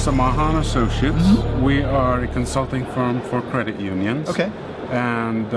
Samaha and Associates. We are a consulting firm for credit unions. Okay. And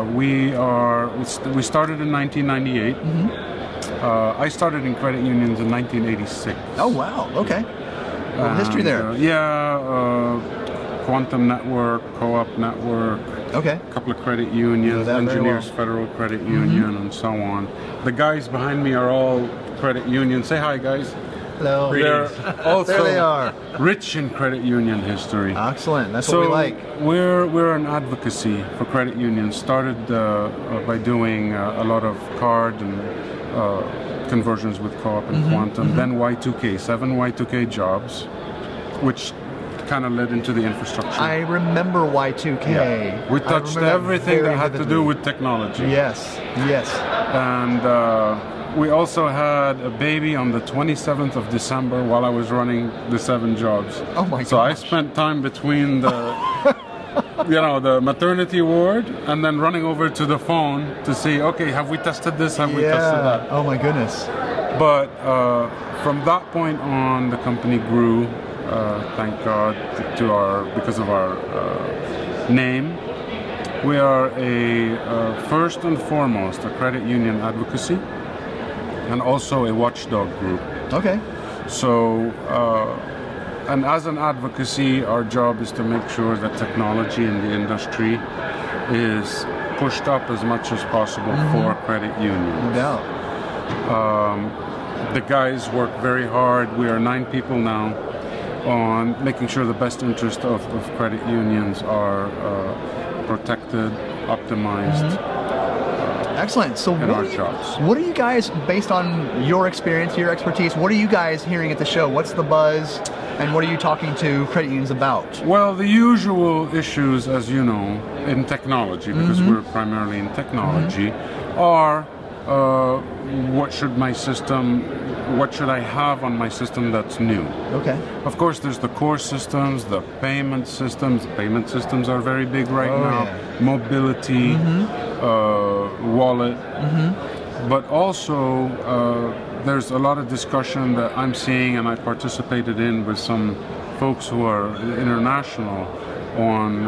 we started in 1998. I started in credit unions in 1986. Oh, wow. Okay. Well, history there. Quantum Network, Co-op Network, Okay. a couple of credit unions, Engineers Federal Credit Union, and so on. The guys behind me are all credit unions. Say hi, guys. Hello. They're also There they are. rich in credit union history. Excellent. That's what we like. We're an advocacy for credit unions. Started by doing a lot of card and conversions with Co-op and Quantum. Then Y2K, 7 Y2K jobs, which kind of led into the infrastructure. I remember Y2K. Yeah. We touched everything that had to do with technology. Yes. Yes. And we also had a baby on the 27th of December while I was running the 7 jobs. Oh my god. So I spent time between the the maternity ward and then running over to the phone to see, okay, have we tested this? Have we tested that? Oh my goodness. But from that point on, the company grew, thank God, because of our name. We are first and foremost a credit union advocacy and also a watchdog group. Okay. So, and as an advocacy, our job is to make sure that technology in the industry is pushed up as much as possible for credit unions. No doubt. The guys work very hard. We are 9 people now on making sure the best interest of credit unions are protected, optimized. Excellent. So what are you guys, based on your experience, your expertise, what are you guys hearing at the show? What's the buzz, and what are you talking to credit unions about? Well, the usual issues, as you know, in technology, because we're primarily in technology, are what should I have on my system that's new? Okay. Of course, there's the core systems, the payment systems. Payment systems are very big right now. Yeah. Mobility, wallet. But also, there's a lot of discussion that I'm seeing, and I participated in with some folks who are international on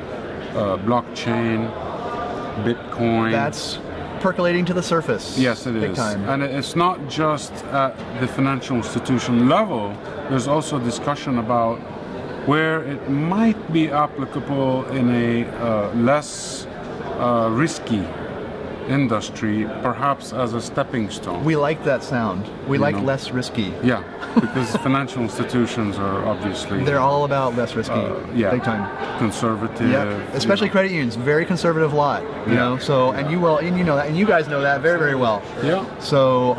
blockchain, Bitcoin. That's percolating to the surface. Yes, it is. Big time. And it's not just at the financial institution level. There's also discussion about where it might be applicable in a less risky industry, perhaps as a stepping stone. We like that sound. We like less risky. Yeah, because financial institutions are obviously... They're all about less risky. Big time. Conservative. Yeah, especially credit unions, very conservative lot. You know, so and you know that, and you guys know that very, very well. Yeah. So,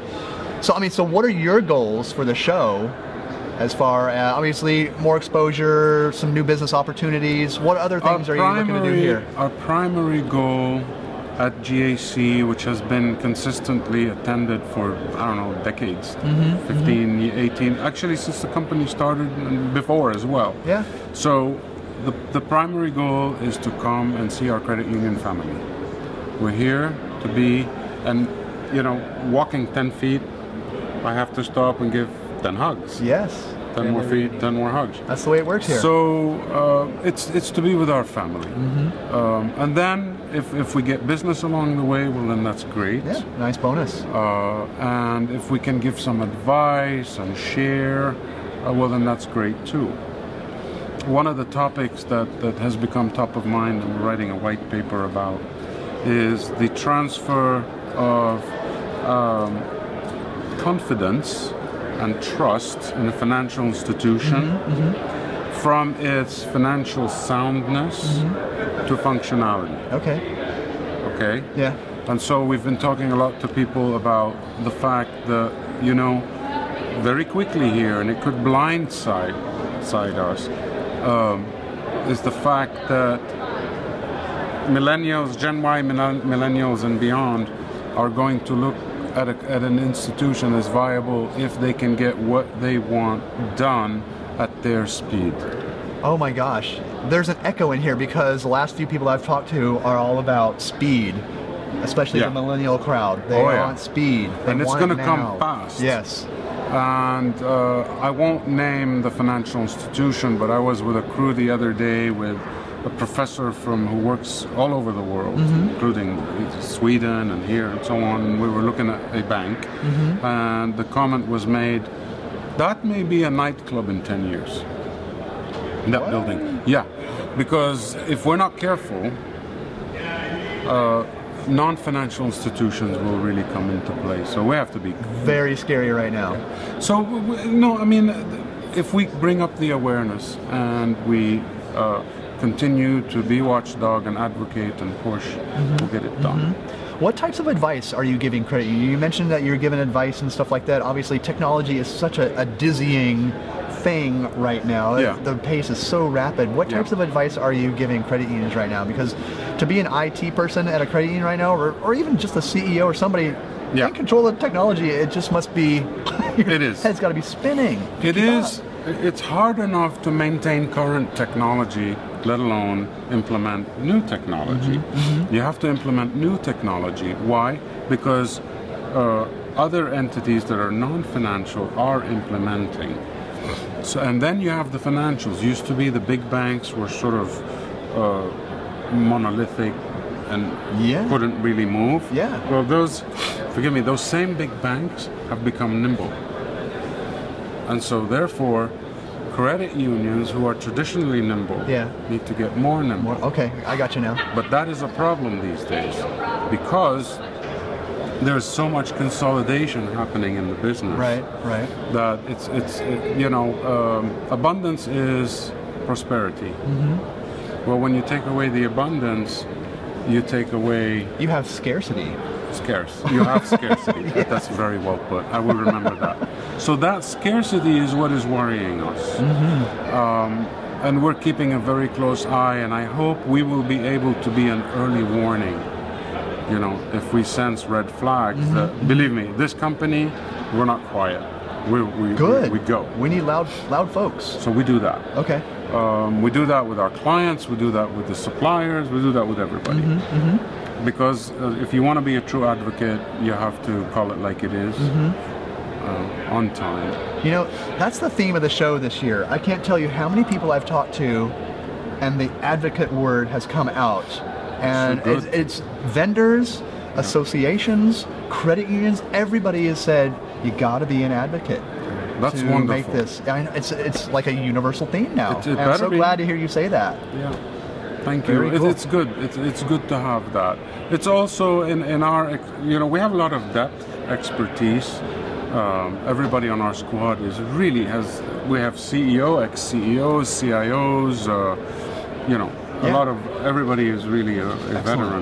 so what are your goals for the show? As far as obviously more exposure, some new business opportunities. What other things are you looking to do here? Our primary goal at GAC, which has been consistently attended for, I don't know, decades, 15, 18, actually since the company started and before as well. Yeah. So the primary goal is to come and see our credit union family. We're here to be, and walking 10 feet, I have to stop and give 10 hugs. Yes. 10 more feet, 10 more hugs. That's the way it works here. So it's to be with our family. And then if we get business along the way, well, then that's great. Yeah, nice bonus. And if we can give some advice and share, well, then that's great too. One of the topics that has become top of mind and we're writing a white paper about is the transfer of confidence and trust in a financial institution from its financial soundness to functionality. Okay? Yeah. And so we've been talking a lot to people about the fact that, very quickly here, and it could blindside us, is the fact that millennials, Gen Y millennials and beyond, are going to look at an institution as viable if they can get what they want done at their speed. Oh my gosh. There's an echo in here because the last few people I've talked to are all about speed, especially the millennial crowd. They want speed. And it's going to come fast. Yes. And I won't name the financial institution, but I was with a crew the other day with a professor who works all over the world, including Sweden and here and so on. And we were looking at a bank, and the comment was made, that may be a nightclub in 10 years. That What? building. Yeah, because if we're not careful, non-financial institutions will really come into play. So we have to be Very scary right now. so, no, I mean, if we bring up the awareness and we continue to be watchdog and advocate and push, we'll get it done. What types of advice are you giving credit union? You mentioned that you're giving advice and stuff like that. Obviously, technology is such a dizzying thing right now. Yeah. The pace is so rapid. What types of advice are you giving credit unions right now? Because to be an IT person at a credit union right now, or even just a CEO or somebody in control of technology, it just must be, It is. Head's got to be spinning. It is. It's hard enough to maintain current technology, let alone implement new technology. You have to implement new technology. Why? Because other entities that are non-financial are implementing. So, and then you have the financials. Used to be the big banks were sort of monolithic and couldn't really move. Yeah. Well, those same big banks have become nimble. And so therefore, credit unions who are traditionally nimble need to get more nimble. Okay, I got you now. But that is a problem these days because there's so much consolidation happening in the business. Right. That it's abundance is prosperity. Well, when you take away the abundance, you take away... You have scarcity. Scarce. You have scarcity. That's very well put. I will remember that. So that scarcity is what is worrying us. And we're keeping a very close eye, and I hope we will be able to be an early warning. You know, if we sense red flags, that, believe me, this company, we're not quiet. Good. We go. We need loud folks. So we do that. Okay. We do that with our clients. We do that with the suppliers. We do that with everybody. Because if you want to be a true advocate, you have to call it like it is, on time. You know, that's the theme of the show this year. I can't tell you how many people I've talked to, and the advocate word has come out. And So good. it's vendors, associations, credit unions. Everybody has said you got to be an advocate. That's to wonderful. make this. I mean, it's like a universal theme now. It And I'm better so be. glad to hear you say that. Yeah. Thank you. Very cool. It's good. It's good to have that. It's also in our, we have a lot of depth, expertise. Everybody on our squad we have CEO, ex-CEOs, CIOs, a lot of, everybody is really a veteran.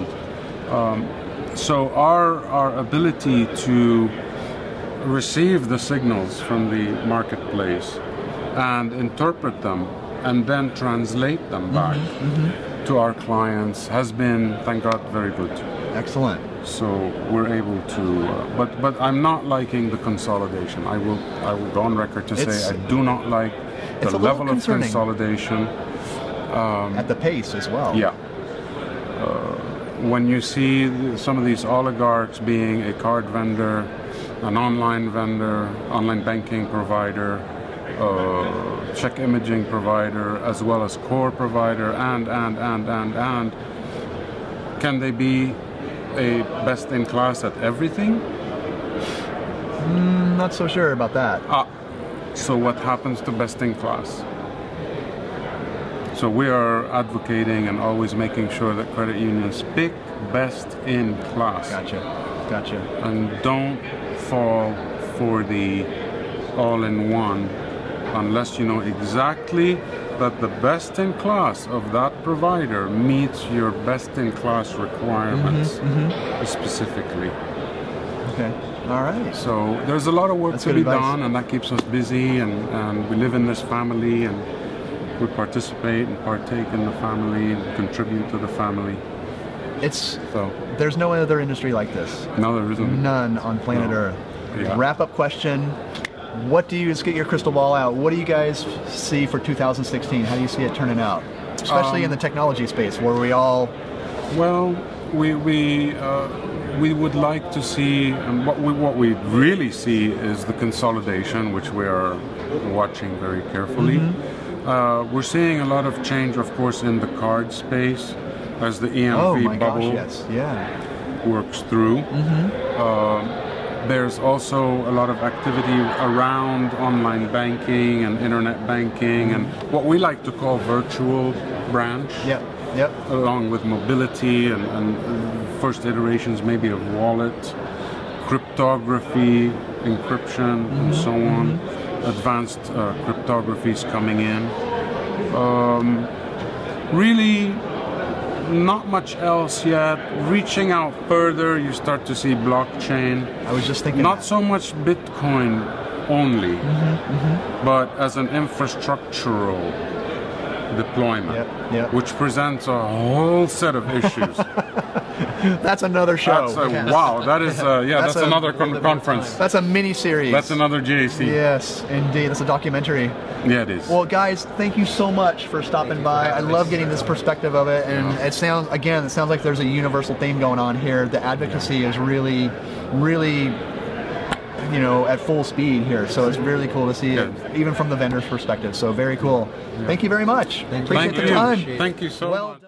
So our ability to receive the signals from the marketplace and interpret them and then translate them back to our clients has been, thank God, very good. Excellent. So we're able to, but I'm not liking the consolidation. I will go on record to say I do not like it's the a little level of concerning. consolidation. At the pace as well. Yeah. When you see some of these oligarchs being a card vendor, an online vendor, online banking provider, check imaging provider, as well as core provider, and can they be a best in class at everything? Not so sure about that. So what happens to best in class? So we are advocating and always making sure that credit unions pick best in class. Gotcha. And don't fall for the all-in-one unless you know exactly that the best in class of that provider meets your best in class requirements specifically. Okay. All right. So there's a lot of work That's to good be advice. done, and that keeps us busy, and we live in this family, and we participate and partake in the family and contribute to the family. There's no other industry like this. No, there isn't. None on planet Earth. Yeah. Wrap up question. What do you, let's get your crystal ball out. What do you guys see for 2016? How do you see it turning out? Especially in the technology space where we all... Well, we would like to see, and what we really see is the consolidation, which we are watching very carefully. We're seeing a lot of change, of course, in the card space as the EMV bubble works through. There's also a lot of activity around online banking and internet banking and what we like to call virtual branch, along with mobility and first iterations maybe of wallet, cryptography, encryption, and so on. Advanced cryptography is coming in. Really not much else yet. Reaching out further, you start to see blockchain. I was just thinking not so much Bitcoin only, but as an infrastructural deployment, which presents a whole set of issues. That's another show. Wow, that is that's another conference. That's a mini series. That's another JAC. Yes, indeed. That's a documentary. Yeah, it is. Well, guys, thank you so much for stopping by. I love getting this perspective of it, and it sounds like there's a universal theme going on here. The advocacy is really, really, at full speed here. So it's really cool to see it, even from the vendor's perspective. So very cool. Thank you very much. Appreciate the time. Thank you so much.